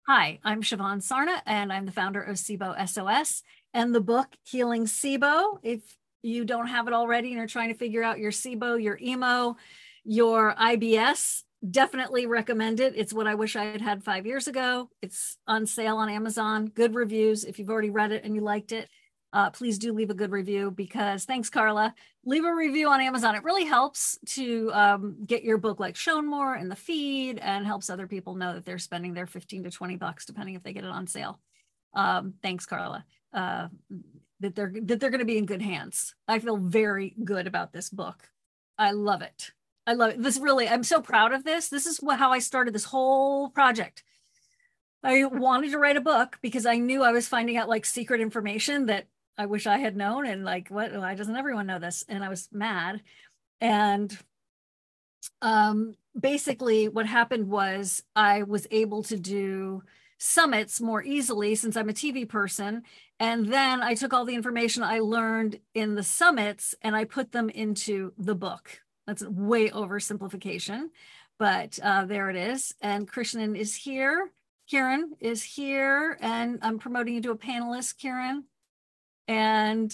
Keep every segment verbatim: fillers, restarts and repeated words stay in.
Hi, I'm Siobhan Sarna, and I'm the founder of SIBO S O S and the book Healing SIBO. If you don't have it already and you're trying to figure out your SIBO, your emo, your I B S, definitely recommend it. It's what I wish I had had five years ago. It's on sale on Amazon. Good reviews. If you've already read it and you liked it, uh, please do leave a good review because thanks, Carla. Leave a review on Amazon. It really helps to um, get your book like shown more in the feed and helps other people know that they're spending their fifteen to twenty bucks, depending if they get it on sale. Um, thanks, Carla. Uh, that they're that they're going to be in good hands. I feel very good about this book. I love it. I love it. This really, I'm so proud of this. This is what, how I started this whole project. I wanted to write a book because I knew I was finding out like secret information that I wish I had known. And like, what, why doesn't everyone know this? And I was mad. And um, basically what happened was I was able to do summits more easily since I'm a T V person. And then I took all the information I learned in the summits and I put them into the book. That's way oversimplification, but uh, there it is. And Krishnan is here. Kieran is here, and I'm promoting you to a panelist, Kieran. And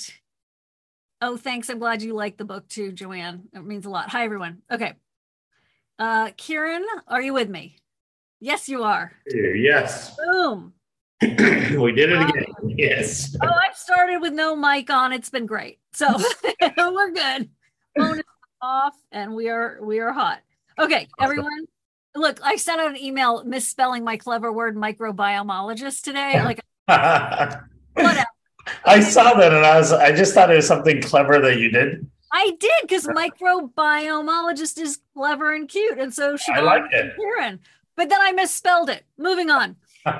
oh, thanks. I'm glad you like the book too, Joanne. It means a lot. Hi, everyone. Okay. Uh, Kieran, are you with me? Yes, you are. Yes. Boom. We did it again. Um, yes. Oh, I've started with no mic on. It's been great. So we're good. Phone is off and we are we are hot. Okay, everyone. Look, I sent out an email misspelling my clever word microbiomologist today. Like whatever. I saw that and I was I just thought it was something clever that you did. I did because microbiomologist is clever and cute. And so Siobhan I like it. Kieran. But then I misspelled it. Moving on.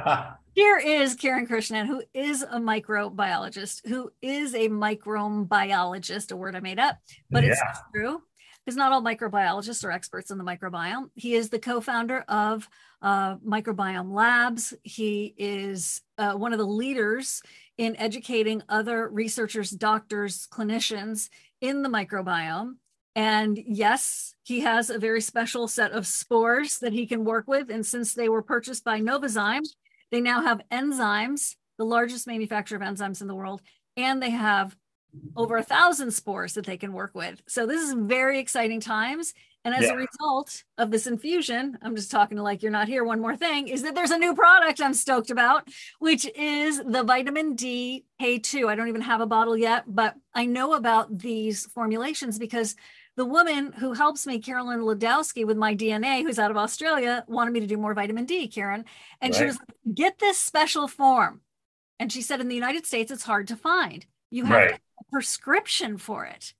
Here is Kieran Krishnan, who is a microbiologist, who is a microbiologist, a word I made up, but yeah. It's true. Because not all microbiologists are experts in the microbiome. He is the co-founder of uh, Microbiome Labs. He is uh, one of the leaders in educating other researchers, doctors, clinicians in the microbiome. And yes, he has a very special set of spores that he can work with. And since they were purchased by Novozymes, they now have enzymes, the largest manufacturer of enzymes in the world, and they have over a thousand spores that they can work with. So this is very exciting times. And as yeah. a result of this infusion, I'm just talking to like you're not here. One more thing is that there's a new product I'm stoked about, which is the vitamin D K two. I don't even have a bottle yet, but I know about these formulations because the woman who helps me, Carolyn Ladowski, with my D N A, who's out of Australia, wanted me to do more vitamin D, Karen. And right. she was like, get this special form. And she said, in the United States, it's hard to find. You have right. a prescription for it.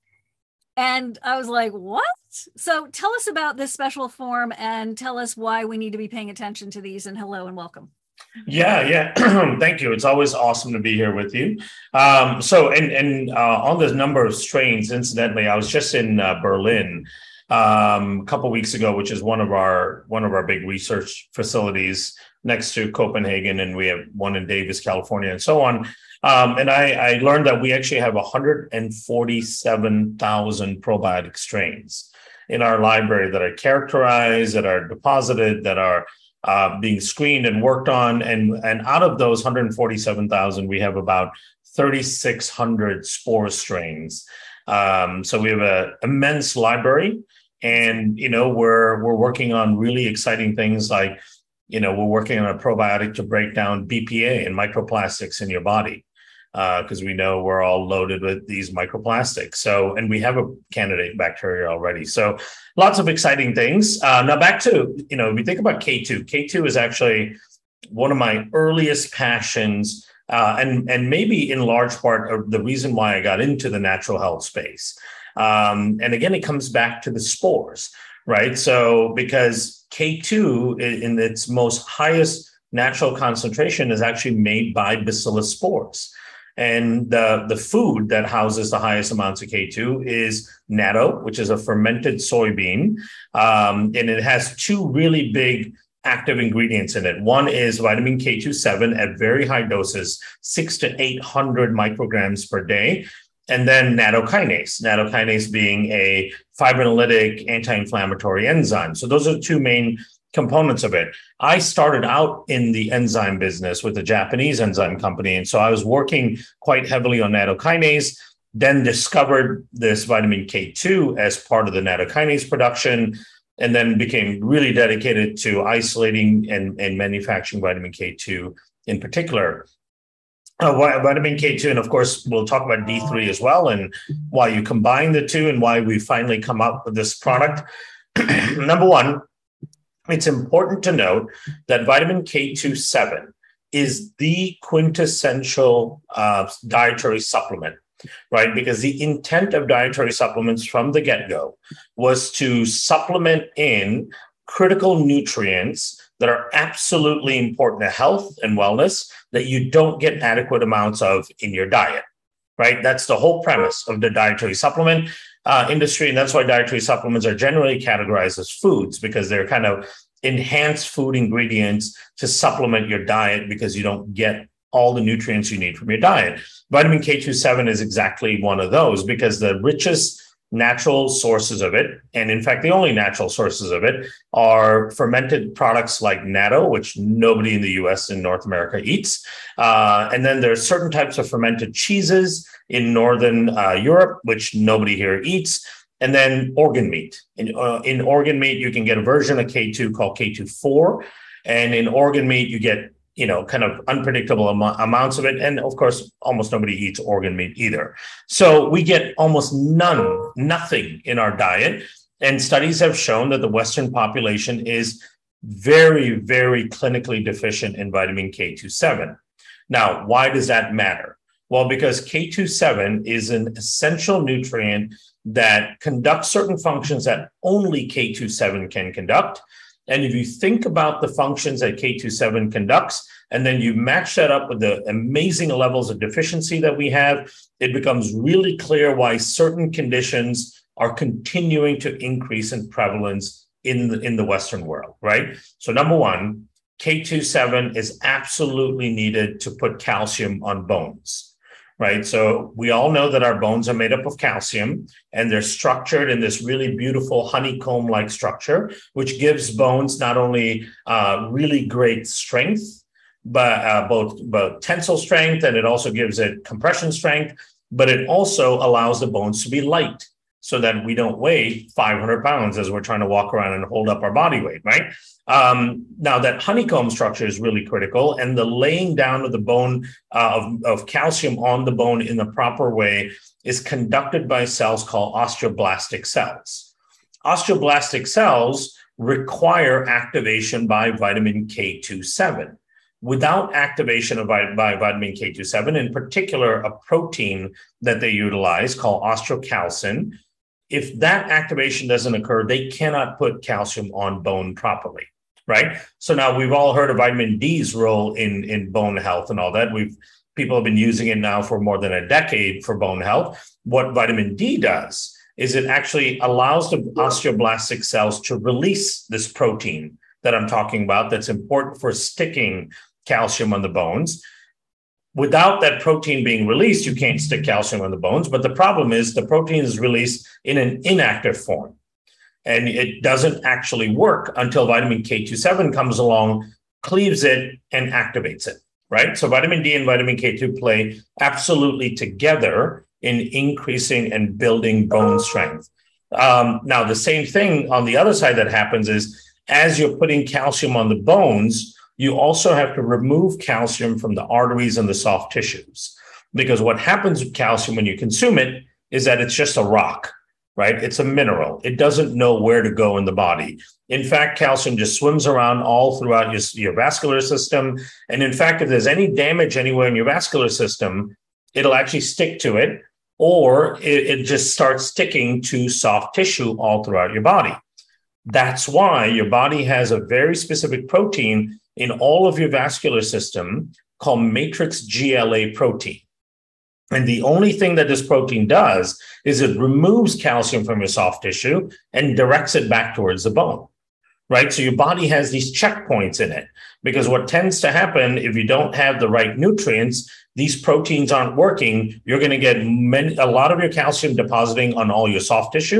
And I was like, what? So tell us about this special form and tell us why we need to be paying attention to these. And hello and welcome. Yeah, yeah. Thank you. It's always awesome to be here with you. Um, so, and and uh, on the number of strains, incidentally, I was just in uh, Berlin um, a couple of weeks ago, which is one of our one of our big research facilities next to Copenhagen, and we have one in Davis, California, and so on. Um, and I, I learned that we actually have one hundred forty-seven thousand probiotic strains in our library that are characterized, that are deposited, that are uh, being screened and worked on. And, and out of those one hundred forty-seven thousand, we have about thirty-six hundred spore strains. Um, so we have an immense library. And, you know, we're we're working on really exciting things like, you know, we're working on a probiotic to break down B P A and microplastics in your body. Because uh, we know we're all loaded with these microplastics. So, and we have a candidate bacteria already. So lots of exciting things. Uh, now back to, you know, if you think about K two, K two is actually one of my earliest passions uh, and, and maybe in large part of the reason why I got into the natural health space. Um, and again, it comes back to the spores, right? So because K two in its most highest natural concentration is actually made by bacillus spores. And the, the food that houses the highest amounts of K two is natto, which is a fermented soybean. Um, and it has two really big active ingredients in it. One is vitamin K two seven at very high doses, six to eight hundred micrograms per day. And then nattokinase, nattokinase being a fibrinolytic anti-inflammatory enzyme. So those are the two main components of it. I started out in the enzyme business with a Japanese enzyme company. And so I was working quite heavily on nattokinase, then discovered this vitamin K two as part of the nattokinase production, and then became really dedicated to isolating and, and manufacturing vitamin K two in particular. Uh, vitamin K two, and of course, we'll talk about D three as well, and why you combine the two and why we finally come up with this product. Number one, it's important to note that vitamin K two seven is the quintessential uh, dietary supplement, right? Because the intent of dietary supplements from the get-go was to supplement in critical nutrients that are absolutely important to health and wellness that you don't get adequate amounts of in your diet, right? That's the whole premise of the dietary supplement uh, industry. And that's why dietary supplements are generally categorized as foods, because they're kind of enhanced food ingredients to supplement your diet because you don't get all the nutrients you need from your diet. Vitamin K two seven is exactly one of those, because the richest natural sources of it, and in fact, the only natural sources of it, are fermented products like natto, which nobody in the U S and North America eats. Uh, and then there's certain types of fermented cheeses in Northern uh, Europe, which nobody here eats. And then organ meat. In, uh, in organ meat, you can get a version of K two called K two four. And in organ meat, you get you know, kind of unpredictable am- amounts of it. And of course, almost nobody eats organ meat either. So we get almost none, nothing in our diet. And studies have shown that the Western population is very, very clinically deficient in vitamin K two seven. Now, why does that matter? Well, because K two seven is an essential nutrient that conducts certain functions that only K two seven can conduct. And if you think about the functions that K two seven conducts, and then you match that up with the amazing levels of deficiency that we have, it becomes really clear why certain conditions are continuing to increase in prevalence in the, in the Western world, right? So number one, K two seven is absolutely needed to put calcium on bones. Right. So we all know that our bones are made up of calcium, and they're structured in this really beautiful honeycomb-like structure, which gives bones not only uh, really great strength, but uh, both, both tensile strength, and it also gives it compression strength, but it also allows the bones to be light so that we don't weigh five hundred pounds as we're trying to walk around and hold up our body weight, right? Um, now, that honeycomb structure is really critical, and the laying down of the bone uh, of, of calcium on the bone in the proper way is conducted by cells called osteoblastic cells. Osteoblastic cells require activation by vitamin K two seven. Without activation of by, by vitamin K two seven, in particular, a protein that they utilize called osteocalcin, if that activation doesn't occur, they cannot put calcium on bone properly, right? So now we've all heard of vitamin D's role in, in bone health and all that. We've people have been using it now for more than a decade for bone health. What vitamin D does is it actually allows the osteoblastic cells to release this protein that I'm talking about that's important for sticking calcium on the bones. Without that protein being released, you can't stick calcium on the bones. But the problem is the protein is released in an inactive form, and it doesn't actually work until vitamin K two seven comes along, cleaves it, and activates it, right? So vitamin D and vitamin K two play absolutely together in increasing and building bone strength. Um, now, the same thing on the other side that happens is as you're putting calcium on the bones, you also have to remove calcium from the arteries and the soft tissues, because what happens with calcium when you consume it is that it's just a rock, right? It's a mineral. It doesn't know where to go in the body. In fact, calcium just swims around all throughout your, your vascular system. And in fact, if there's any damage anywhere in your vascular system, it'll actually stick to it, or it, it just starts sticking to soft tissue all throughout your body. That's why your body has a very specific protein in all of your vascular system called matrix G L A protein. And the only thing that this protein does is it removes calcium from your soft tissue and directs it back towards the bone, right? So your body has these checkpoints in it, because what tends to happen if you don't have the right nutrients, these proteins aren't working, you're going to get many, a lot of your calcium depositing on all your soft tissue,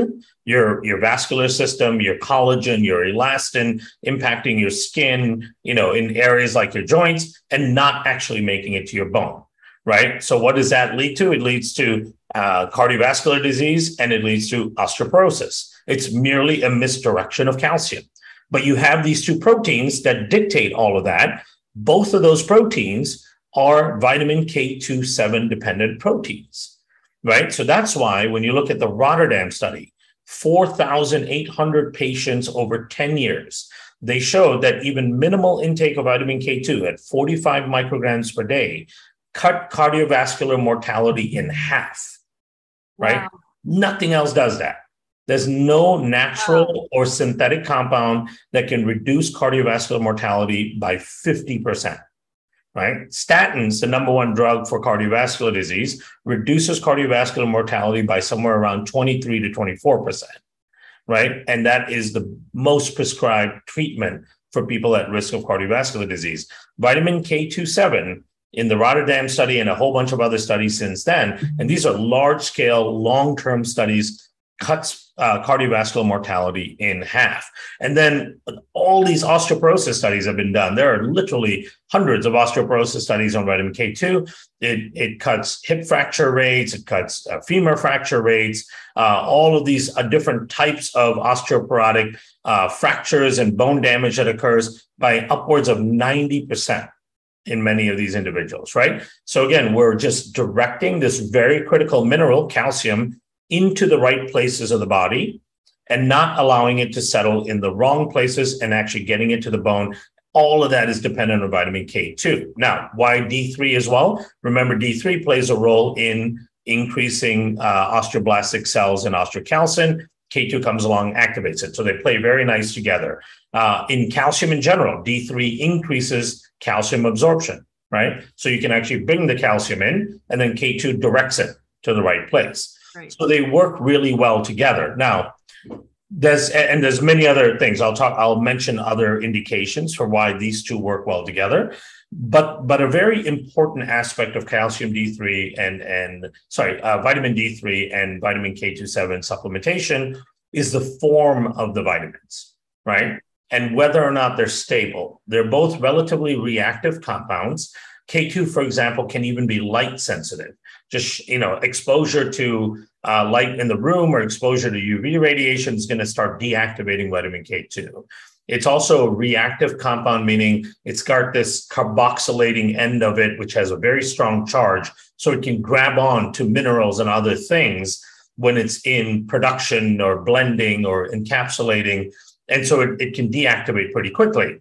your, your vascular system, your collagen, your elastin, impacting your skin, you know, in areas like your joints, and not actually making it to your bone, right? So what does that lead to? It leads to uh, cardiovascular disease, and it leads to osteoporosis. It's merely a misdirection of calcium. But you have these two proteins that dictate all of that. Both of those proteins are vitamin K two seven dependent proteins, right? So that's why when you look at the Rotterdam study, four thousand eight hundred patients over ten years, they showed that even minimal intake of vitamin K two at forty-five micrograms per day cut cardiovascular mortality in half, right? Wow. Nothing else does that. There's no natural wow. or synthetic compound that can reduce cardiovascular mortality by fifty percent, right? Statins, the number one drug for cardiovascular disease, reduces cardiovascular mortality by somewhere around twenty-three to twenty-four percent, right? And that is the most prescribed treatment for people at risk of cardiovascular disease. Vitamin K two seven in the Rotterdam study and a whole bunch of other studies since then, and these are large-scale, long-term studies, cuts uh, cardiovascular mortality in half. And then all these osteoporosis studies have been done. There are literally hundreds of osteoporosis studies on vitamin K two. It, it cuts hip fracture rates, it cuts uh, femur fracture rates, uh, all of these uh, different types of osteoporotic uh, fractures and bone damage that occurs by upwards of ninety percent. In many of these individuals, right? So again, we're just directing this very critical mineral, calcium, into the right places of the body and not allowing it to settle in the wrong places and actually getting it to the bone. All of that is dependent on vitamin K two. Now, why D three as well? Remember, D three plays a role in increasing uh, osteoblastic cells and osteocalcin. K two comes along, activates it. So they play very nice together. Uh, in calcium in general, D three increases calcium absorption, right? So you can actually bring the calcium in, and then K two directs it to the right place. Right. So they work really well together. Now, there's and there's many other things. I'll talk. I'll mention other indications for why these two work well together. But but a very important aspect of calcium D three and and sorry uh, vitamin D three and vitamin K two seven supplementation is the form of the vitamins, right? And whether or not they're stable. They're both relatively reactive compounds. K two, for example, can even be light sensitive. Just, you know, exposure to uh, light in the room or exposure to U V radiation is going to start deactivating vitamin K two. It's also a reactive compound, meaning it's got this carboxylating end of it, which has a very strong charge. So it can grab on to minerals and other things when it's in production or blending or encapsulating. And so it, it can deactivate pretty quickly.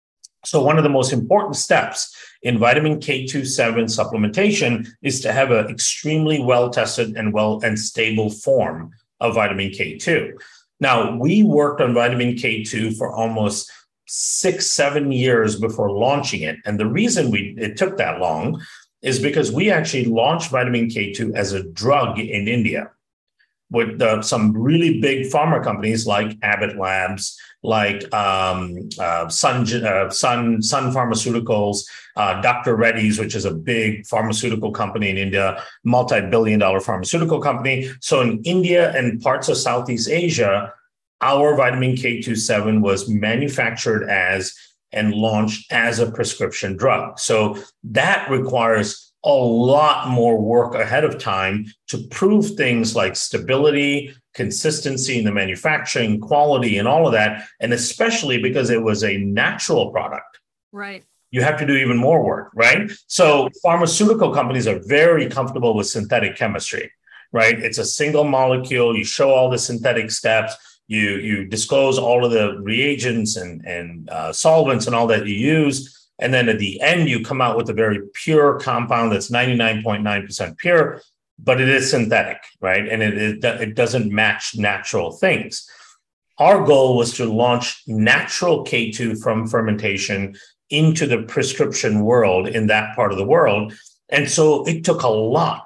So one of the most important steps in vitamin K two seven supplementation is to have an extremely well-tested and well and stable form of vitamin K two. Now, we worked on vitamin K two for almost six, seven years before launching it. And the reason we it took that long is because we actually launched vitamin K two as a drug in India with uh, some really big pharma companies like Abbott Labs, like um, uh, Sun, uh, Sun, Sun Pharmaceuticals, uh, Doctor Reddy's, which is a big pharmaceutical company in India, multi-billion dollar pharmaceutical company. So in India and parts of Southeast Asia, our vitamin K two seven was manufactured as and launched as a prescription drug. So that requires a lot more work ahead of time to prove things like stability, consistency in the manufacturing, quality, and all of that. And especially because it was a natural product. Right. You have to do even more work, right? So pharmaceutical companies are very comfortable with synthetic chemistry, right? It's a single molecule. You show all the synthetic steps. You, you disclose all of the reagents and, and uh, solvents and all that you use. And then at the end, you come out with a very pure compound that's ninety-nine point nine percent pure, but it is synthetic, right? And it, it, it doesn't match natural things. Our goal was to launch natural K two from fermentation into the prescription world in that part of the world. And so it took a lot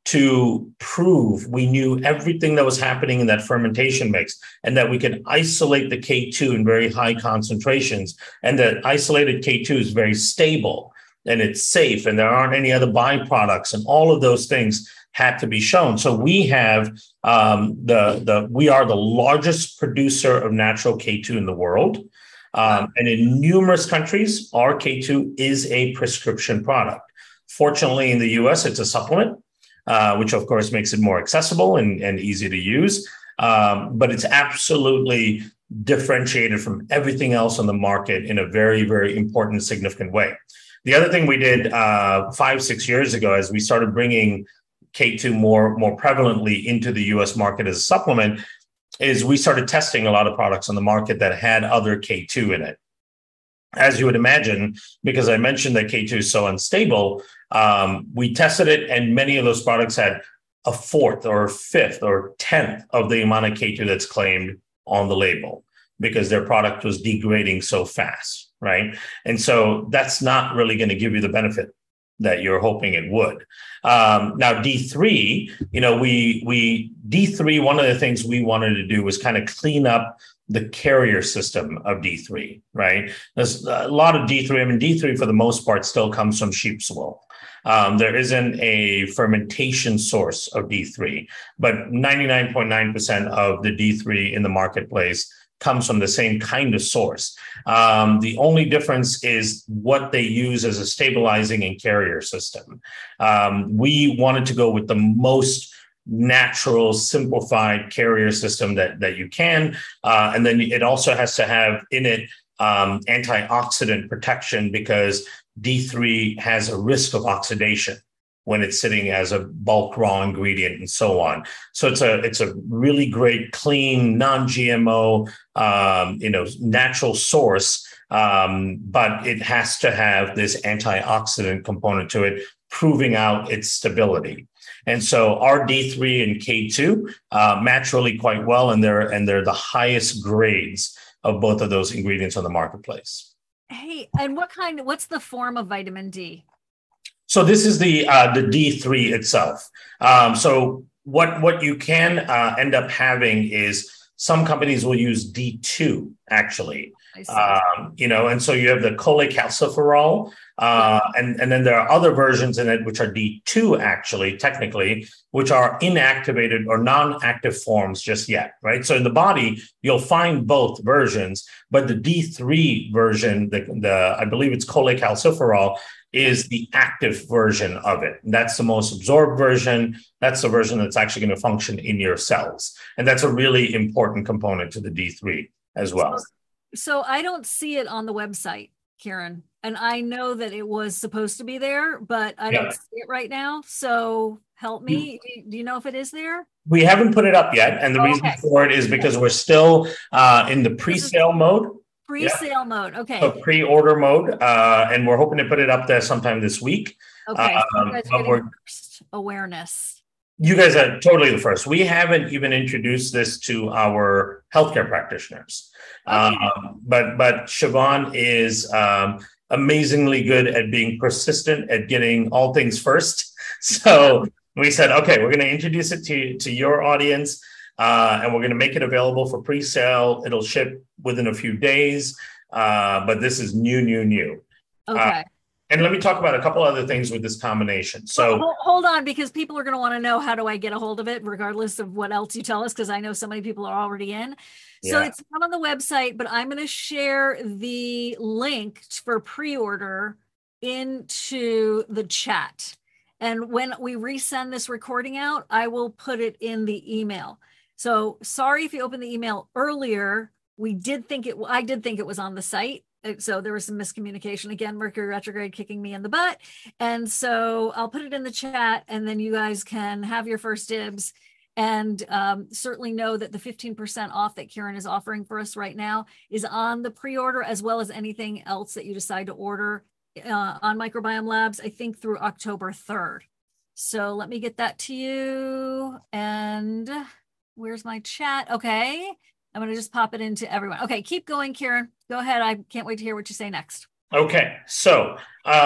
to prove we knew everything that was happening in that fermentation mix and that we could isolate the K two in very high concentrations, and that isolated K two is very stable and it's safe and there aren't any other byproducts and all of those things had to be shown. So we have um, the the we are the largest producer of natural K two in the world, um, wow. and in numerous countries, our K two is a prescription product. Fortunately, in the U S, it's a supplement, uh, which of course makes it more accessible and, and easy to use. Um, but it's absolutely differentiated from everything else on the market in a very, very important, significant way. The other thing we did uh, five, six years ago, as we started bringing K two more, more prevalently into the U S market as a supplement, is we started testing a lot of products on the market that had other K two in it. As you would imagine, because I mentioned that K two is so unstable, um, we tested it, and many of those products had a fourth or fifth or tenth of the amount of K two that's claimed on the label, because their product was degrading so fast, right? And so that's not really going to give you the benefit that you're hoping it would. Um, now, D three, you know, we, we, D three, one of the things we wanted to do was kind of clean up the carrier system of D three, right? There's a lot of D three. I mean, D three for the most part still comes from sheep's wool. Um, there isn't a fermentation source of D three, but ninety-nine point nine percent of the D three in the marketplace comes from the same kind of source. Um, the only difference is what they use as a stabilizing and carrier system. Um, we wanted to go with the most natural, simplified carrier system that, that you can. Uh, and then it also has to have in it um, antioxidant protection, because D three has a risk of oxidation when it's sitting as a bulk raw ingredient and so on. So it's a it's a really great, clean, non-G M O, um, you know, natural source, um, but it has to have this antioxidant component to it, proving out its stability. And so our D three and K two uh, match really quite well, and they're and they're the highest grades of both of those ingredients on the marketplace. Hey, and what kind? What's the form of vitamin D? So this is the uh, the D three itself. Um, so what what you can uh, end up having is some companies will use D two actually. Um, you know, and so you have the cholecalciferol, uh, and, and then there are other versions in it, which are D two actually, technically, which are inactivated or non-active forms just yet, right? So in the body, you'll find both versions, but the D three version, the, the I believe it's cholecalciferol, is the active version of it. That's the most absorbed version. That's the version that's actually going to function in your cells. And that's a really important component to the D three as well. So, so I don't see it on the website, Kieran, and I know that it was supposed to be there, but I don't yeah. see it right now. So help me. You, do you know if it is there? We haven't put it up yet. And the oh, reason okay. for it is because we're still uh, in the pre-sale mode. Pre-sale yeah. mode. Okay. So pre-order mode. Uh, and we're hoping to put it up there sometime this week. Okay. Um, so you guys are getting first awareness. You guys are totally the first. We haven't even introduced this to our healthcare practitioners. Okay. Um, but but Siobhan is um, amazingly good at being persistent at getting all things first. So we said, okay, we're going to introduce it to, to your audience, uh, and we're going to make it available for pre-sale. It'll ship within a few days, uh, but this is new, new, new. Okay. Uh, And let me talk about a couple other things with this combination. So hold, hold on, because people are going to want to know, how do I get a hold of it, regardless of what else you tell us, because I know so many people are already in. So yeah. It's not on the website, but I'm going to share the link for pre-order into the chat. And when we resend this recording out, I will put it in the email. So sorry if you opened the email earlier. We did think it, I did think it was on the site. So there was some miscommunication. Again, Mercury retrograde kicking me in the butt. And so I'll put it in the chat, and then you guys can have your first dibs. And um, certainly know that the fifteen percent off that Kieran is offering for us right now is on the pre-order, as well as anything else that you decide to order uh, on Microbiome Labs, I think through October third. So let me get that to you. And where's my chat? Okay. I'm going to just pop it into everyone. Okay, keep going, Kieran. Go ahead. I can't wait to hear what you say next. Okay, so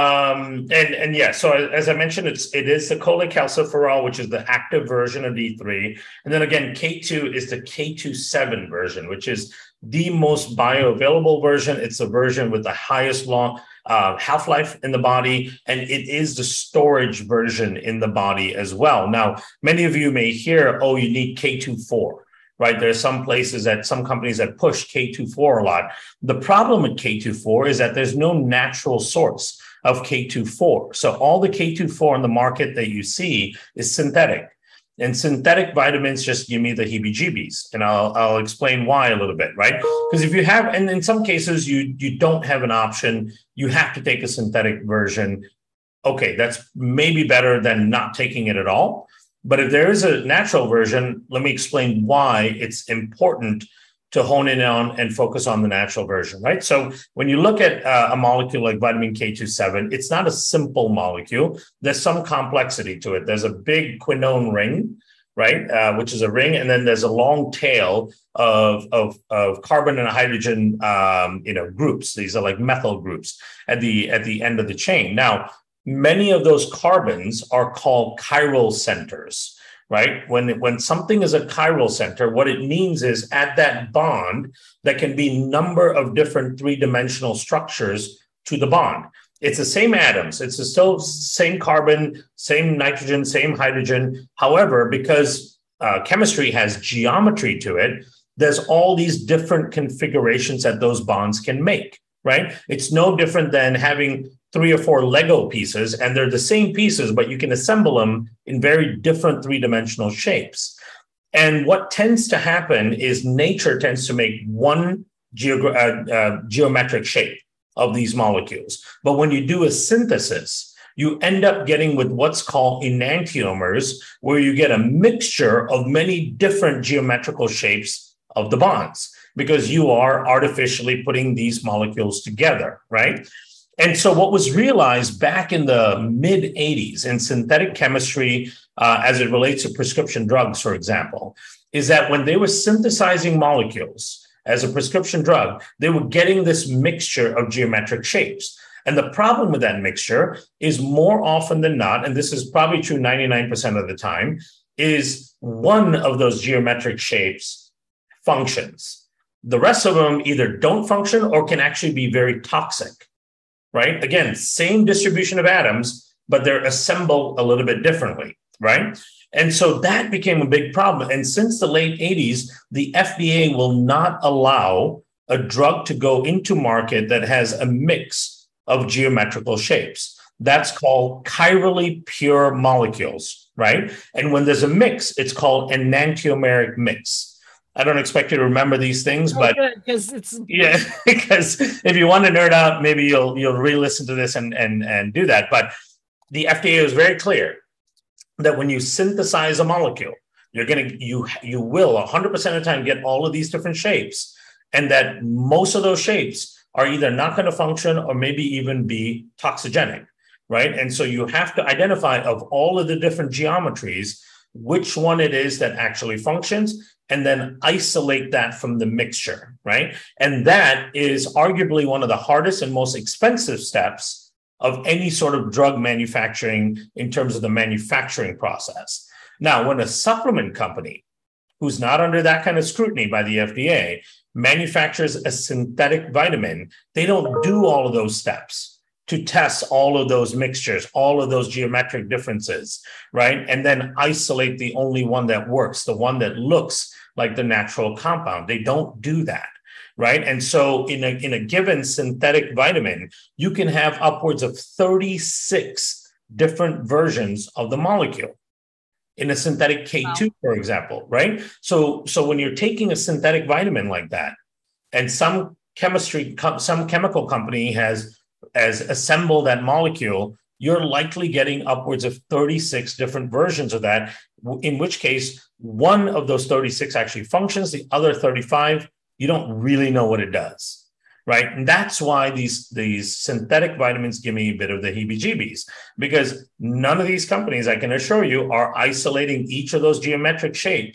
um, and and yeah, so as I mentioned, it's it is the cholecalciferol, which is the active version of D three, and then again, K two is the K twenty-seven version, which is the most bioavailable version. It's the version with the highest long uh, half-life in the body, and it is the storage version in the body as well. Now, many of you may hear, "Oh, you need K twenty-four." Right? There are some places that some companies that push K twenty-four a lot. The problem with K twenty-four is that there's no natural source of K twenty-four. So all the K twenty-four in the market that you see is synthetic. And synthetic vitamins just give me the heebie-jeebies. And I'll, I'll explain why a little bit, right? Because if you have, and in some cases, you, you don't have an option, you have to take a synthetic version. Okay, that's maybe better than not taking it at all. But if there is a natural version, let me explain why it's important to hone in on and focus on the natural version, right? So when you look at uh, a molecule like vitamin K twenty-seven, it's not a simple molecule. There's some complexity to it. There's a big quinone ring, right, uh, which is a ring, and then there's a long tail of, of, of carbon and hydrogen, um, you know, groups. These are like methyl groups at the, at the end of the chain. Now, many of those carbons are called chiral centers, right? When, when something is a chiral center, what it means is at that bond, there can be a number of different three-dimensional structures to the bond. It's the same atoms. It's the still same carbon, same nitrogen, same hydrogen. However, because uh, chemistry has geometry to it, there's all these different configurations that those bonds can make, right? It's no different than having three or four Lego pieces, and they're the same pieces, but you can assemble them in very different three-dimensional shapes. And what tends to happen is nature tends to make one geog- uh, uh, geometric shape of these molecules. But when you do a synthesis, you end up getting with what's called enantiomers, where you get a mixture of many different geometrical shapes of the bonds, because you are artificially putting these molecules together, right? And so what was realized back in the mid eighties in synthetic chemistry, uh, as it relates to prescription drugs, for example, is that when they were synthesizing molecules as a prescription drug, they were getting this mixture of geometric shapes. And the problem with that mixture is more often than not, and this is probably true ninety-nine percent of the time, is one of those geometric shapes functions. The rest of them either don't function or can actually be very toxic. Right? Again, same distribution of atoms, but they're assembled a little bit differently, right? And so that became a big problem. And since the late eighties, the F D A will not allow a drug to go into market that has a mix of geometrical shapes. That's called chirally pure molecules, right? And when there's a mix, it's called enantiomeric mix. I don't expect you to remember these things, oh, but because it's yeah, because if you want to nerd out, maybe you'll you'll re-listen to this and and and do that. But the F D A is very clear that when you synthesize a molecule, you're gonna you you will one hundred percent of the time get all of these different shapes, and that most of those shapes are either not going to function or maybe even be toxigenic, right? And so you have to identify of all of the different geometries which one it is that actually functions, and then isolate that from the mixture, right? And that is arguably one of the hardest and most expensive steps of any sort of drug manufacturing in terms of the manufacturing process. Now, when a supplement company, who's not under that kind of scrutiny by the F D A, manufactures a synthetic vitamin, they don't do all of those steps to test all of those mixtures, all of those geometric differences, right? And then isolate the only one that works, the one that looks like the natural compound. They don't do that, right? And so in a, in a given synthetic vitamin, you can have upwards of thirty-six different versions of the molecule. In a synthetic K two, wow. For example, right? So, so when you're taking a synthetic vitamin like that, and some chemistry, some chemical company has as assemble that molecule, you're likely getting upwards of thirty-six different versions of that, in which case one of those thirty-six actually functions, the other thirty-five, you don't really know what it does, right? And that's why these, these synthetic vitamins give me a bit of the heebie-jeebies, because none of these companies, I can assure you, are isolating each of those geometric shapes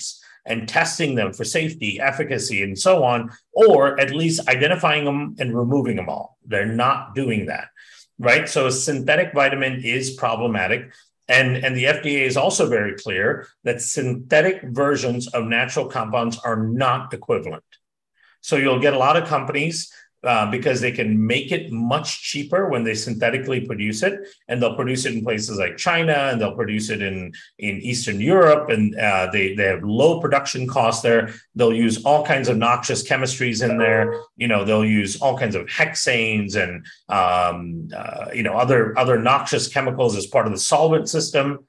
and testing them for safety, efficacy, and so on, or at least identifying them and removing them all. They're not doing that, right? So a synthetic vitamin is problematic. And, and the F D A is also very clear that synthetic versions of natural compounds are not equivalent. So you'll get a lot of companies uh, because they can make it much cheaper when they synthetically produce it, and they'll produce it in places like China, and they'll produce it in, in Eastern Europe, and uh, they, they have low production costs there. They'll use all kinds of noxious chemistries in there. You know, they'll use all kinds of hexanes and, um, uh, you know, other, other noxious chemicals as part of the solvent system.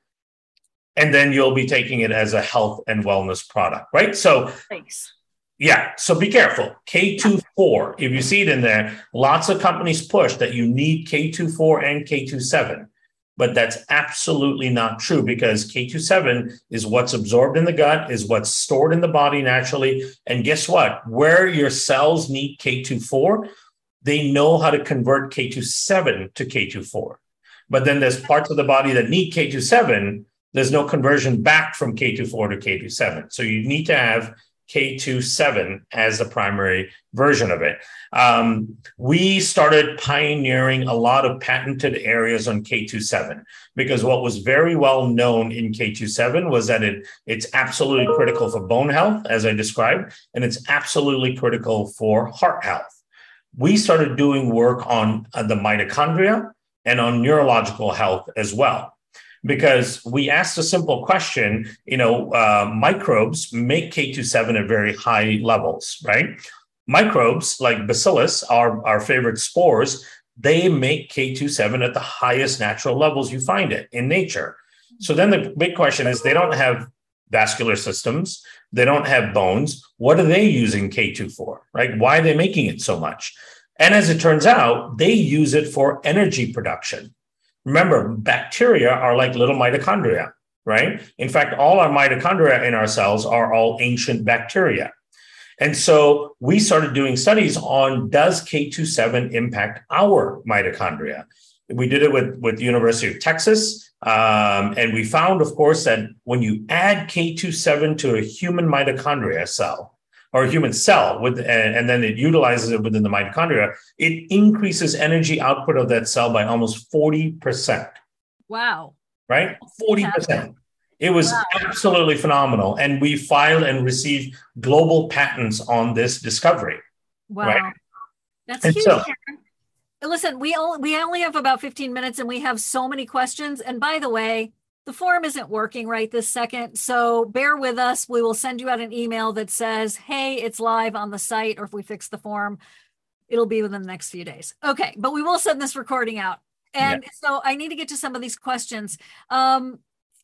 And then you'll be taking it as a health and wellness product, right? So thanks. Yeah, so be careful. K two four, if you see it in there, lots of companies push that you need K two four and K two seven, but that's absolutely not true, because K two seven is what's absorbed in the gut, is what's stored in the body naturally. And guess what? Where your cells need K two four, they know how to convert K two seven to K two four. But then there's parts of the body that need K two seven. There's no conversion back from K two four to K two seven. So you need to have K two seven as the primary version of it. Um, we started pioneering a lot of patented areas on K two seven, because what was very well known in K two seven was that it, it's absolutely critical for bone health, as I described, and it's absolutely critical for heart health. We started doing work on uh, the mitochondria and on neurological health as well, because we asked a simple question. You know, uh, microbes make K two seven at very high levels, right? Microbes like bacillus, our, our favorite spores, they make K two seven at the highest natural levels you find it in nature. So then the big question is, they don't have vascular systems, they don't have bones. What are they using K two for, right? Why are they making it so much? And as it turns out, they use it for energy production. Remember, bacteria are like little mitochondria, right? In fact, all our mitochondria in our cells are all ancient bacteria. And so we started doing studies on, does K two seven impact our mitochondria? We did it with, with the University of Texas. Um, and we found, of course, that when you add K two seven to a human mitochondria cell, or a human cell, with, and then it utilizes it within the mitochondria, it increases energy output of that cell by almost forty percent. Wow. Right? forty percent. It was wow. Absolutely phenomenal. And we filed and received global patents on this discovery. Wow. Right? That's and huge. So, listen, we only, we only have about fifteen minutes, and we have so many questions. And by the way, the form isn't working right this second, so bear with us. We will send you out an email that says, hey, it's live on the site, or if we fix the form, it'll be within the next few days. Okay, but we will send this recording out. And yeah. So I need to get to some of these questions. Um,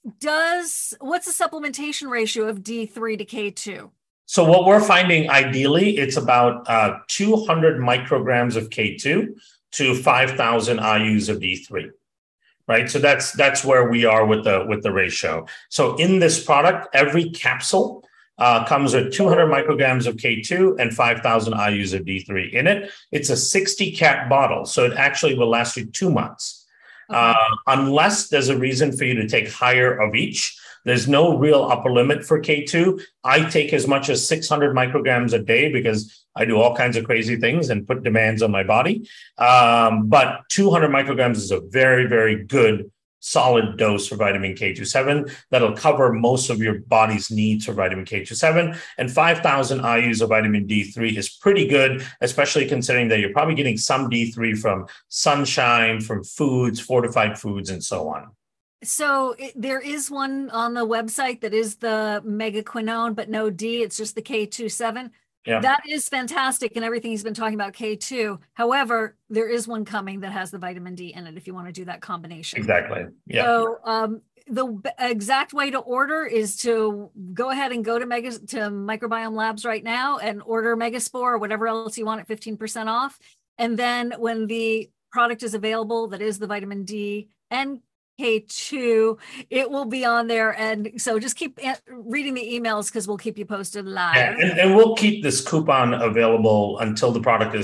does, what's the supplementation ratio of D three to K two? So what we're finding, ideally, it's about uh, two hundred micrograms of K two to five thousand I U's of D three. Right. So that's that's where we are with the with the ratio. So in this product, every capsule uh, comes with two hundred micrograms of K two and five thousand I U's of D three in it. It's a sixty cap bottle, so it actually will last you two months, okay. uh, unless there's a reason for you to take higher of each. There's no real upper limit for K two. I take as much as six hundred micrograms a day because I do all kinds of crazy things and put demands on my body. Um, but two hundred micrograms is a very, very good, solid dose for vitamin K two seven that'll cover most of your body's needs for vitamin K two seven. And five thousand I U's of vitamin D three is pretty good, especially considering that you're probably getting some D three from sunshine, from foods, fortified foods, and so on. So it, there is one on the website that is the megaquinone, but no D, it's just the K two seven. Yeah. That is fantastic, and everything he's been talking about K two. However, there is one coming that has the vitamin D in it if you want to do that combination. Exactly. Yeah. So um, the exact way to order is to go ahead and go to Mega to Microbiome Labs right now and order Megaspore or whatever else you want at fifteen percent off. And then when the product is available, that is the vitamin D and K two, it will be on there. And so just keep reading the emails because we'll keep you posted live. Yeah, and, and we'll keep this coupon available until the product is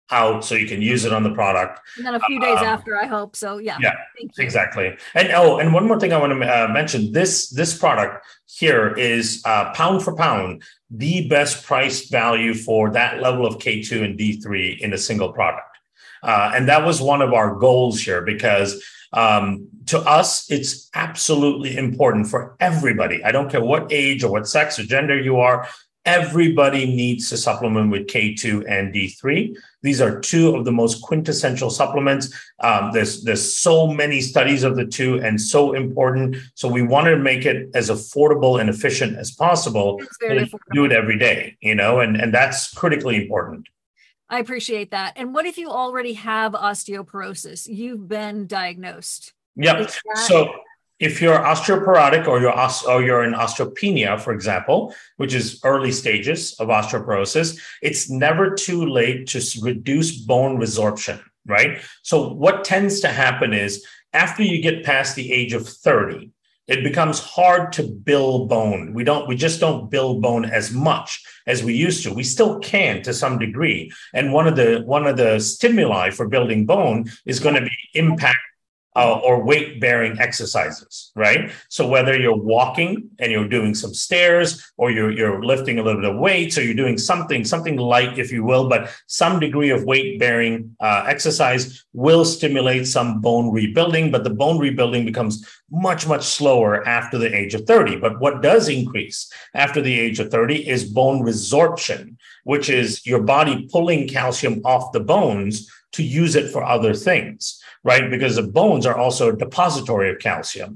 out so you can use it on the product. And then a few days Um, after, I hope. So yeah, yeah, thank you. exactly. And oh, and one more thing I want to uh, mention: this this product here is uh, pound for pound the best price value for that level of K two and D three in a single product, uh, and that was one of our goals here because. Um, to us, it's absolutely important for everybody. I don't care what age or what sex or gender you are. Everybody needs to supplement with K two and D three. These are two of the most quintessential supplements. Um, there's there's so many studies of the two and so important. So we wanted to make it as affordable and efficient as possible. It's very So do it every day, you know, and, and that's critically important. I appreciate that. And what if you already have osteoporosis? You've been diagnosed. Yep. That- So if you're osteoporotic or you're or you're in osteopenia, for example, which is early stages of osteoporosis, it's never too late to reduce bone resorption, right? So what tends to happen is after you get past the age of thirty, it becomes hard to build bone. We don't, we just don't build bone as much as we used to. We still can to some degree. And one of the one of the stimuli for building bone is going to be impact uh, or weight-bearing exercises, right? So whether you're walking and you're doing some stairs, or you're you're lifting a little bit of weights, or you're doing something something light, if you will, but some degree of weight-bearing uh, exercise will stimulate some bone rebuilding. But the bone rebuilding becomes much much slower after the age of thirty. But what does increase after the age of thirty is bone resorption, which is your body pulling calcium off the bones to use it for other things, right? Because the bones are also a depository of calcium.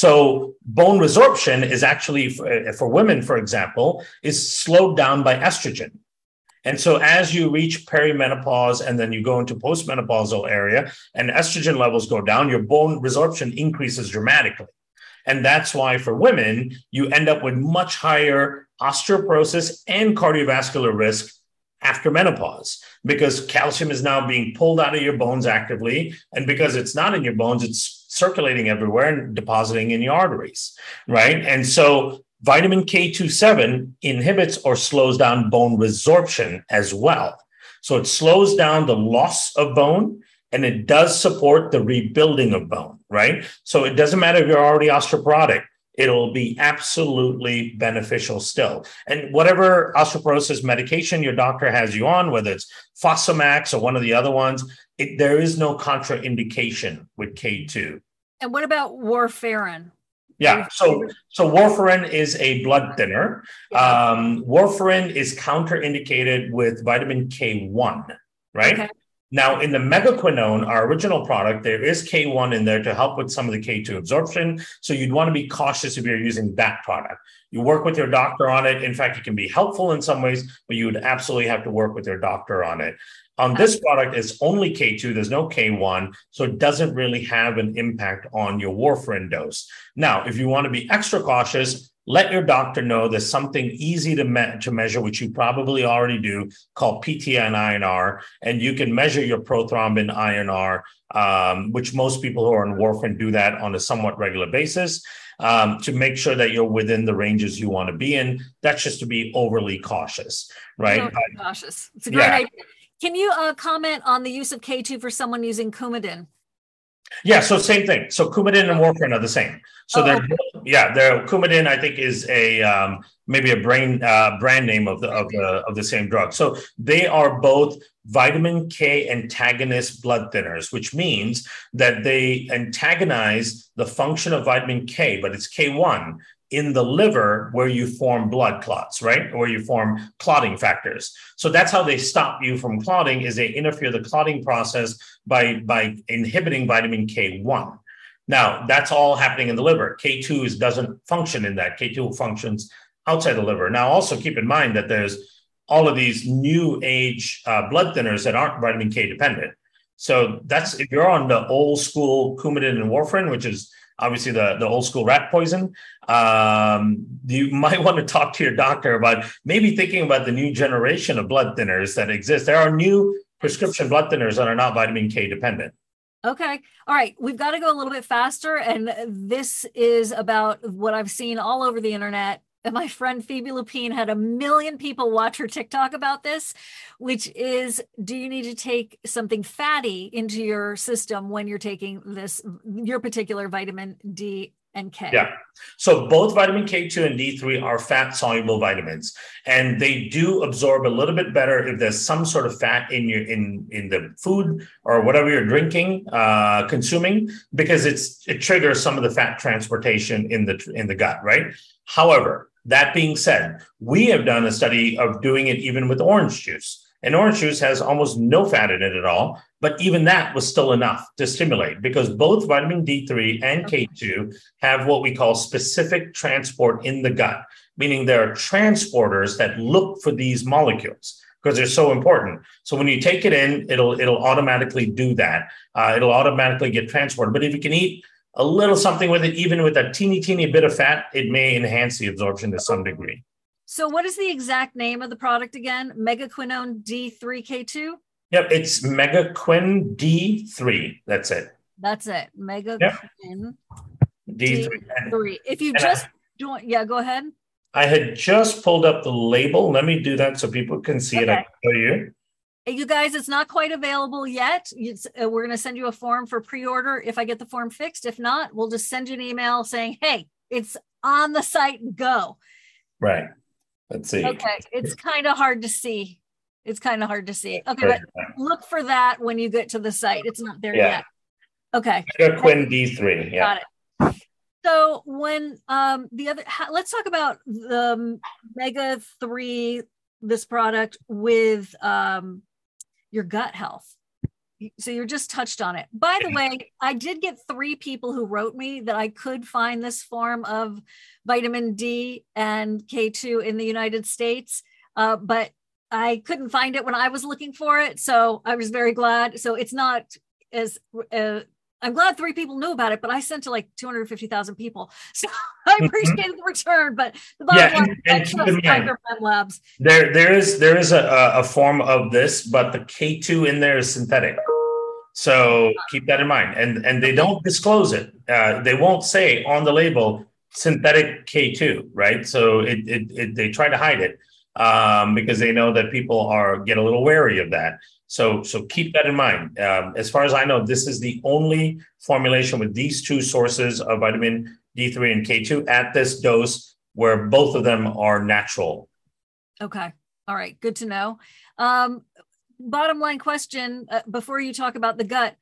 So bone resorption is actually, for, for women, for example, is slowed down by estrogen. And so as you reach perimenopause and then you go into postmenopausal area and estrogen levels go down, your bone resorption increases dramatically. And that's why for women, you end up with much higher osteoporosis and cardiovascular risk after menopause, because calcium is now being pulled out of your bones actively. And because it's not in your bones, it's circulating everywhere and depositing in your arteries, right? And so vitamin K twenty-seven inhibits or slows down bone resorption as well. So it slows down the loss of bone, and it does support the rebuilding of bone, right? So it doesn't matter if you're already osteoporotic. It'll be absolutely beneficial still. And whatever osteoporosis medication your doctor has you on, whether it's Fosamax or one of the other ones, it, there is no contraindication with K two. And what about warfarin? Yeah, so so warfarin is a blood thinner. Yeah. Um, warfarin is counterindicated with vitamin K one, right? Okay. Now, in the megaquinone, our original product, there is K one in there to help with some of the K two absorption. So you'd want to be cautious if you're using that product. You work with your doctor on it. In fact, it can be helpful in some ways, but you would absolutely have to work with your doctor on it. On this product, it's only K two. There's no K one, so it doesn't really have an impact on your warfarin dose. Now, if you want to be extra cautious, let your doctor know there's something easy to, me- to measure, which you probably already do, called P T N I N R, and you can measure your prothrombin I N R, um, which most people who are on warfarin do that on a somewhat regular basis, um, to make sure that you're within the ranges you want to be in. That's just to be overly cautious, right? No, But, cautious. It's a great yeah. idea. Can you uh, comment on the use of K two for someone using Coumadin? Yeah, so same thing. So Coumadin and warfarin are the same. So Oh, they're okay. yeah, they're Coumadin, I think, is a um, maybe a brain uh, brand name of the of the of the same drug. So they are both vitamin K antagonist blood thinners, which means that they antagonize the function of vitamin K, but it's K one in the liver where you form blood clots, right? Where you form clotting factors. So that's how they stop you from clotting, is they interfere the clotting process by, by inhibiting vitamin K one. Now, that's all happening in the liver. K two is, doesn't function in that. K two functions outside the liver. Now, also keep in mind that there's all of these new age uh, blood thinners that aren't vitamin K dependent. So that's, if you're on the old school Coumadin and warfarin, which is obviously the, the old school rat poison, um, you might want to talk to your doctor about maybe thinking about the new generation of blood thinners that exist. There are new prescription blood thinners that are not vitamin K dependent. Okay. All right. We've got to go a little bit faster. And this is about what I've seen all over the internet. and my friend Phoebe Lapine had a million people watch her TikTok about this, which is, do you need to take something fatty into your system when you're taking this, your particular vitamin D and K? Yeah. So both vitamin K two and D three are fat soluble vitamins, and they do absorb a little bit better if there's some sort of fat in your in in the food or whatever you're drinking, uh, consuming, because it's it triggers some of the fat transportation in the in the gut, right? However, that being said, we have done a study of doing it even with orange juice. And orange juice has almost no fat in it at all, but even that was still enough to stimulate, because both vitamin D three and K two have what we call specific transport in the gut, meaning there are transporters that look for these molecules because they're so important. So when you take it in, it'll it'll automatically do that. Uh, it'll automatically get transported. But if you can eat a little something with it, even with a teeny, teeny bit of fat, it may enhance the absorption to some degree. So what is the exact name of the product again? Megaquinone D three K two? Yep, it's Megaquin D three. That's it. That's it. Megaquin yep. D three. D three. If you just join, yeah, go ahead. I had just pulled up the label. Let me do that so people can see okay. it. I can show you. You guys, it's not quite available yet. It's, uh, we're going to send you a form for pre-order if I get the form fixed. If not, we'll just send you an email saying, hey, it's on the site, go. Right. Let's see. Okay. It's kind of hard to see. It's kind of hard to see. Okay. But look for that when you get to the site. It's not there yeah. yet. Okay. Megaquin D three. Yeah. Got it. So when um, the other, let's talk about the Mega three, this product with um, your gut health. So you're just touched on it. By the way, I did get three people who wrote me that I could find this form of vitamin D and K two in the United States, uh, but I couldn't find it when I was looking for it. So I was very glad. So it's not as, uh, I'm glad three people knew about it, but I sent to like two hundred fifty thousand people. So I appreciated the return, but the bottom yeah, line, and, I trust Tiger Labs. There, there is, there is a, a form of this, but the K two in there is synthetic. So keep that in mind. And, and they don't disclose it. Uh, they won't say on the label synthetic K two, right? So it, it, it they try to hide it um, because they know that people are get a little wary of that. So, so keep that in mind. Um, as far as I know, this is the only formulation with these two sources of vitamin D three and K two at this dose where both of them are natural. Okay. All right. Good to know. Um, bottom line question, uh, before you talk about the gut,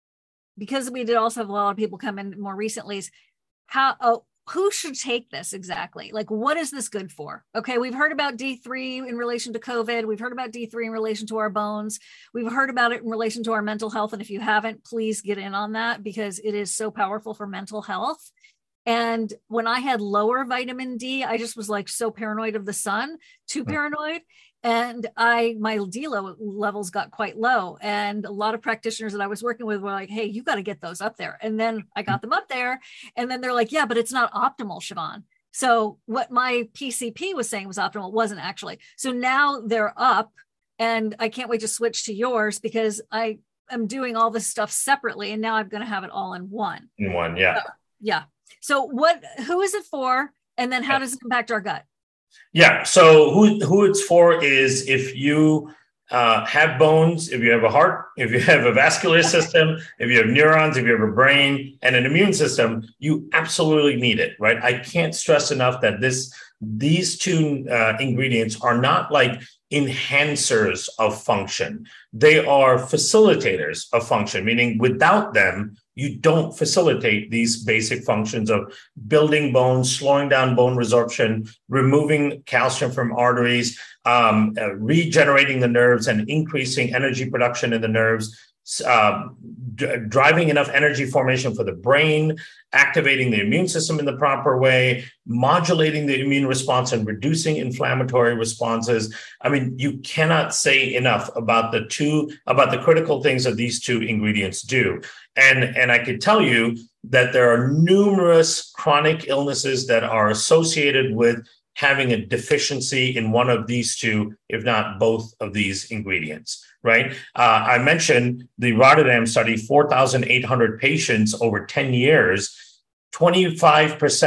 because we did also have a lot of people come in more recently, is how, oh, who should take this exactly? Like, what is this good for? Okay, we've heard about D three in relation to COVID. We've heard about D three in relation to our bones. We've heard about it in relation to our mental health. And if you haven't, please get in on that because it is so powerful for mental health. And when I had lower vitamin D, I just was like so paranoid of the sun, too paranoid. And I, my D levels got quite low. And a lot of practitioners that I was working with were like, hey, you got to get those up there. And then I got them up there. And then they're like, yeah, but it's not optimal, Siobhan. So what my P C P was saying was optimal, wasn't actually. So now they're up and I can't wait to switch to yours because I am doing all this stuff separately. And now I'm going to have it all in one. In one, yeah. So, yeah. So what, who is it for? And then how does it impact our gut? Yeah. So who who it's for is if you uh, have bones, if you have a heart, if you have a vascular system, if you have neurons, if you have a brain and an immune system, you absolutely need it, right? I can't stress enough that this these two uh, ingredients are not like enhancers of function. They are facilitators of function, meaning without them, you don't facilitate these basic functions of building bones, slowing down bone resorption, removing calcium from arteries, um, uh, regenerating the nerves and increasing energy production in the nerves, uh, d- driving enough energy formation for the brain, activating the immune system in the proper way, modulating the immune response and reducing inflammatory responses. I mean, you cannot say enough about the two, about the critical things that these two ingredients do. And, and I could tell you that there are numerous chronic illnesses that are associated with having a deficiency in one of these two, if not both of these ingredients, right? Uh, I mentioned the Rotterdam study, four thousand eight hundred patients over ten years, twenty-five percent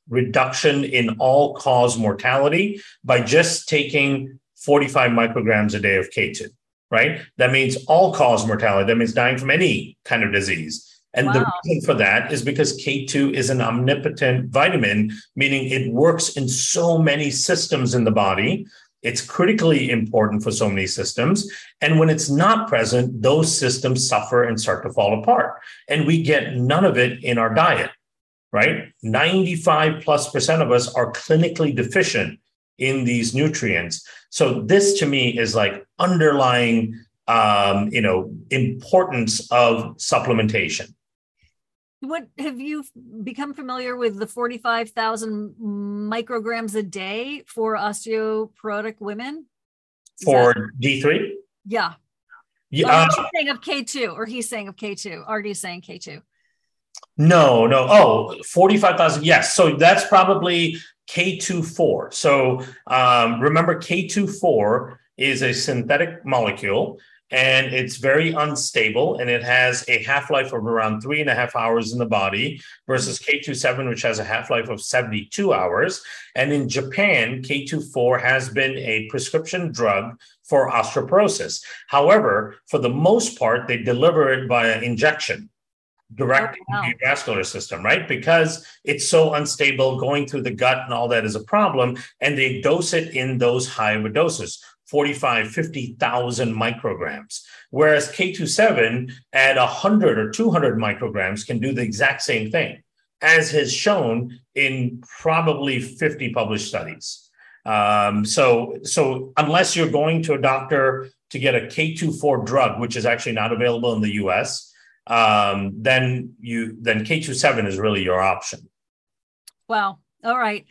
reduction in all-cause mortality by just taking forty-five micrograms a day of K two, right? That means all-cause mortality. That means dying from any kind of disease. And wow. the reason for that is because K two is an omnipotent vitamin, meaning it works in so many systems in the body. It's critically important for so many systems. And when it's not present, those systems suffer and start to fall apart. And we get none of it in our diet, right? ninety-five plus percent of us are clinically deficient in these nutrients. So this to me is like underlying, um, you know, importance of supplementation. What have you become familiar with the forty-five thousand micrograms a day for osteoporotic women? Is for that, D three? Yeah. Yeah. Oh, uh, he's saying of K two, or he's saying of K two. Artie's saying K two. No, no. Oh, forty-five thousand. Yes. So that's probably K two four. So um, remember, K two four is a synthetic molecule. And it's very unstable, and it has a half-life of around three and a half hours in the body versus K two seven, which has a half-life of seventy-two hours. And in Japan, K two four has been a prescription drug for osteoporosis. However, for the most part, they deliver it via injection, direct oh, wow. into your vascular system, right? Because it's so unstable, going through the gut and all that is a problem, and they dose it in those high doses. forty-five, fifty thousand micrograms, whereas K two seven at one hundred or two hundred micrograms can do the exact same thing, as is shown in probably fifty published studies. Um, so, so unless you're going to a doctor to get a K two four drug, which is actually not available in the U S, um, then you then K two seven is really your option. Wow. All right.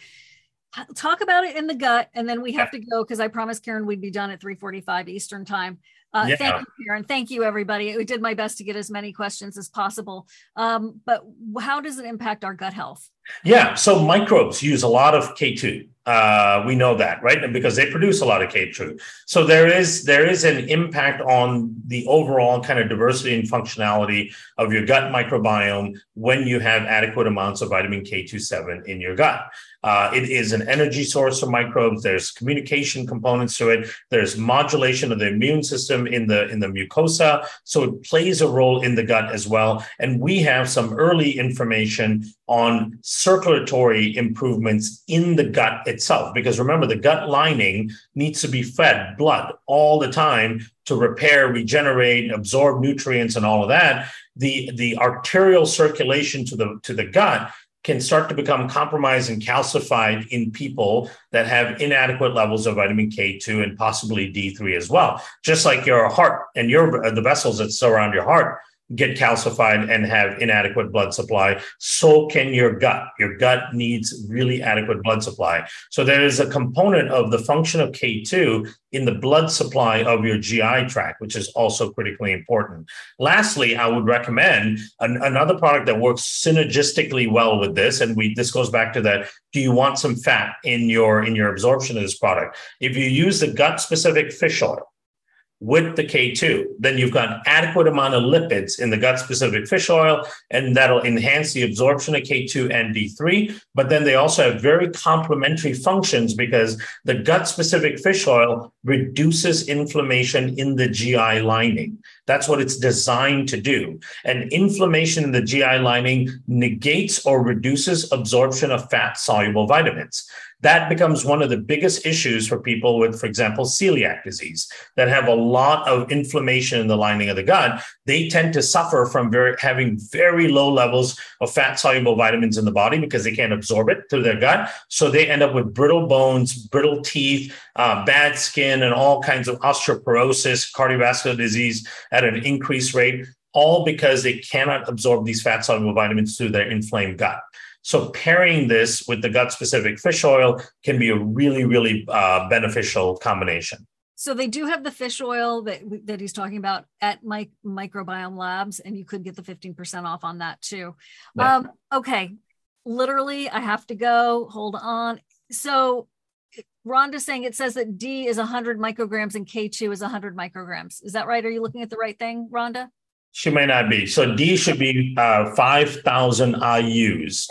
Talk about it in the gut, and then we have to go because I promised Karen we'd be done at three forty-five Eastern time. Uh, yeah. Thank you, Karen. Thank you, everybody. I did my best to get as many questions as possible. Um, but how does it impact our gut health? Yeah, so microbes use a lot of K two. Uh, we know that, right? And because they produce a lot of K two. So there is there is an impact on the overall kind of diversity and functionality of your gut microbiome when you have adequate amounts of vitamin K two seven in your gut. Uh, it is an energy source for microbes. There's communication components to it. There's modulation of the immune system in the in the mucosa. So it plays a role in the gut as well. And we have some early information on circulatory improvements in the gut itself. Because remember, the gut lining needs to be fed blood all the time to repair, regenerate, absorb nutrients and all of that. The, the arterial circulation to the, to the gut can start to become compromised and calcified in people that have inadequate levels of vitamin K two and possibly D three as well. Just like your heart and your the vessels that surround your heart get calcified and have inadequate blood supply, so can your gut. Your gut needs really adequate blood supply. So there is a component of the function of K two in the blood supply of your G I tract, which is also critically important. Lastly, I would recommend an, another product that works synergistically well with this, and we this goes back to that, do you want some fat in your, in your absorption of this product? If you use the gut-specific fish oil, with the K two, then you've got adequate amount of lipids in the gut-specific fish oil, and that'll enhance the absorption of K two and D three. But then they also have very complementary functions because the gut-specific fish oil reduces inflammation in the G I lining. That's what it's designed to do. And inflammation in the G I lining negates or reduces absorption of fat-soluble vitamins. That becomes one of the biggest issues for people with, for example, celiac disease that have a lot of inflammation in the lining of the gut. They tend to suffer from very, having very low levels of fat-soluble vitamins in the body because they can't absorb it through their gut. So they end up with brittle bones, brittle teeth, uh, bad skin, and all kinds of osteoporosis, cardiovascular disease at an increased rate, all because they cannot absorb these fat-soluble vitamins through their inflamed gut. So pairing this with the gut-specific fish oil can be a really, really uh, beneficial combination. So they do have the fish oil that, that he's talking about at my, Microbiome Labs, and you could get the fifteen percent off on that too. Yeah. Um, okay, literally, I have to go. Hold on. So Rhonda's saying it says that D is one hundred micrograms and K two is one hundred micrograms. Is that right? Are you looking at the right thing, Rhonda? She may not be. So D should be uh, five thousand I U's. Yeah.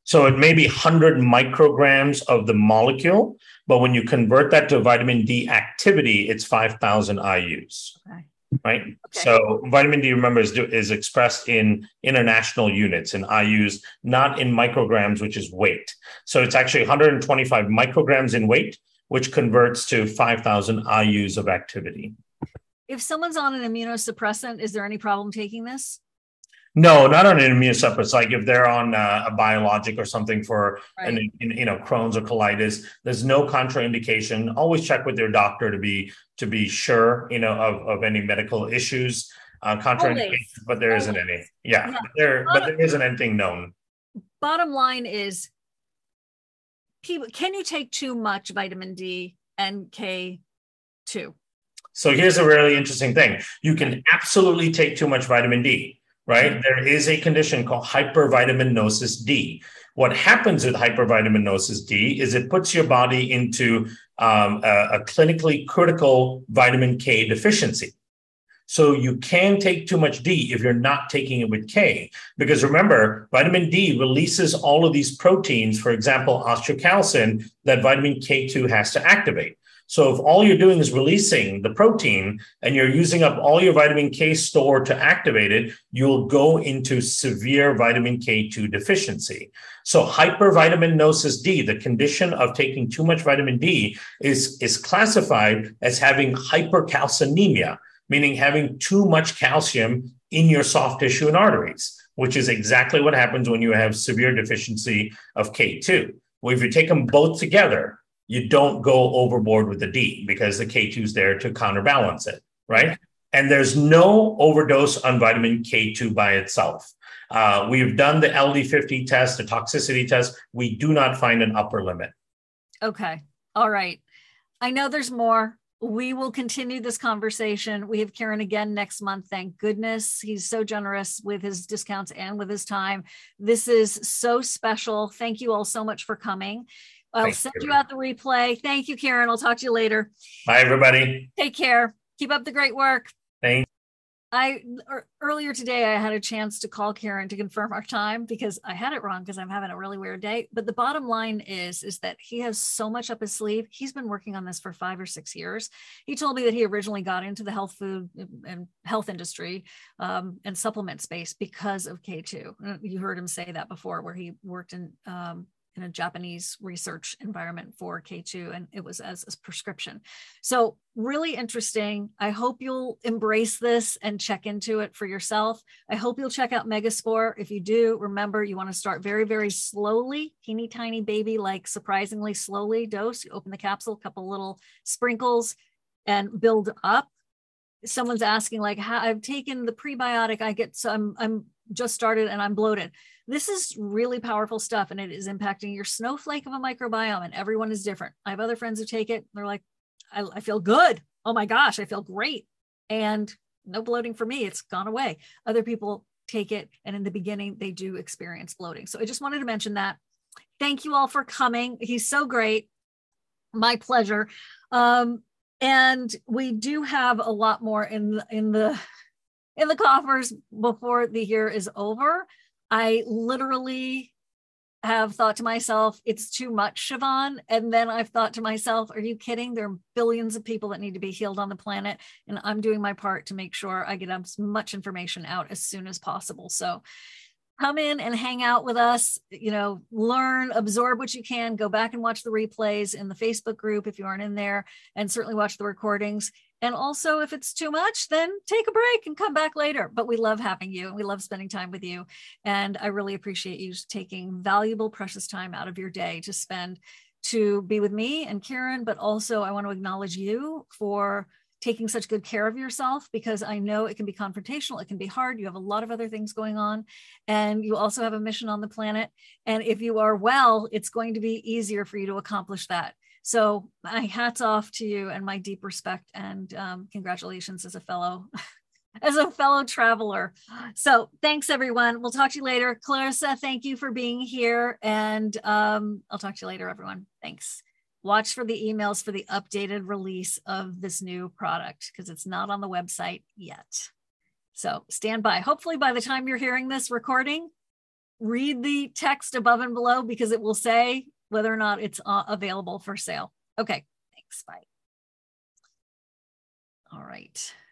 So it may be one hundred micrograms of the molecule, but when you convert that to vitamin D activity, it's five thousand I U's. Okay. Right. Okay. So vitamin D, remember, is, is expressed in international units, in I U's, not in micrograms, which is weight. So it's actually one hundred twenty-five micrograms in weight, which converts to five thousand I U's of activity. If someone's on an immunosuppressant, is there any problem taking this? No, not on an immunosuppressant. Like if they're on uh, a biologic or something for, right. an, you know, Crohn's or colitis, there's no contraindication. Always check with your doctor to be to be sure, you know, of, of any medical issues, uh, contraindications, but there Always. isn't any. Yeah, yeah. But there, bottom, but there isn't anything known. Bottom line is, people, can you take too much vitamin D and K two? So here's a really interesting thing. You can absolutely take too much vitamin D. Right? There is a condition called hypervitaminosis D. What happens with hypervitaminosis D is it puts your body into um, a, a clinically critical vitamin K deficiency. So you can take too much D if you're not taking it with K. Because remember, vitamin D releases all of these proteins, for example, osteocalcin, that vitamin K two has to activate. So if all you're doing is releasing the protein and you're using up all your vitamin K store to activate it, you'll go into severe vitamin K two deficiency. So hypervitaminosis D, the condition of taking too much vitamin D, is, is classified as having hypercalcinemia, meaning having too much calcium in your soft tissue and arteries, which is exactly what happens when you have severe deficiency of K two. Well, if you take them both together, you don't go overboard with the D because the K two is there to counterbalance it, right? And there's no overdose on vitamin K two by itself. Uh, we've done the L D fifty test, the toxicity test. We do not find an upper limit. Okay. All right. I know there's more. We will continue this conversation. We have Kiran again next month. Thank goodness. He's so generous with his discounts and with his time. This is so special. Thank you all so much for coming. I'll Thanks, send you out the replay. Thank you, Kiran. I'll talk to you later. Bye, everybody. Take care. Keep up the great work. Thanks. I er, earlier today, I had a chance to call Kiran to confirm our time because I had it wrong because I'm having a really weird day. But the bottom line is, is that he has so much up his sleeve. He's been working on this for five or six years. He told me that he originally got into the health food and health industry um, and supplement space because of K two. You heard him say that before, where he worked in um, in a Japanese research environment for K two, and it was as a prescription. So really interesting. I hope you'll embrace this and check into it for yourself. I hope you'll check out Megascore. If you do, remember, you want to start very, very slowly, teeny tiny baby, like surprisingly slowly dose. You open the capsule, a couple little sprinkles, and build up. Someone's asking, like, how I've taken the prebiotic, I get, so I'm, I'm just started and I'm bloated. This is really powerful stuff, and it is impacting your snowflake of a microbiome, and everyone is different. I have other friends who take it. They're like, I, I feel good. Oh my gosh, I feel great. And no bloating for me. It's gone away. Other people take it, and in the beginning, they do experience bloating. So I just wanted to mention that. Thank you all for coming. He's so great. My pleasure. Um, and we do have a lot more in, in the in the coffers before the year is over. I literally have thought to myself, it's too much, Siobhan. And then I've thought to myself, are you kidding? There are billions of people that need to be healed on the planet. And I'm doing my part to make sure I get as much information out as soon as possible. So come in and hang out with us, you know, learn, absorb what you can, go back and watch the replays in the Facebook group if you aren't in there, and certainly watch the recordings. And also, if it's too much, then take a break and come back later. But we love having you, and we love spending time with you. And I really appreciate you taking valuable, precious time out of your day to spend to be with me and Kiran. But also, I want to acknowledge you for taking such good care of yourself, because I know it can be confrontational. It can be hard. You have a lot of other things going on, and you also have a mission on the planet. And if you are well, it's going to be easier for you to accomplish that. So my hats off to you, and my deep respect, and um, congratulations as a fellow, as a fellow traveler. So thanks, everyone. We'll talk to you later. Clarissa, thank you for being here. And um, I'll talk to you later, everyone. Thanks. Watch for the emails for the updated release of this new product, because it's not on the website yet. So stand by. Hopefully by the time you're hearing this recording, read the text above and below because it will say whether or not it's uh, available for sale. Okay, thanks, bye. All right.